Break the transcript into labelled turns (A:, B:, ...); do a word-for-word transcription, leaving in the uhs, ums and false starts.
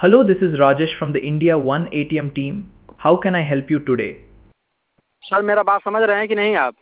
A: Hello, this is Rajesh from the India One A T M team. How can I help you today?
B: Sir मेरा बात समझ रहे हैं कि नहीं आप?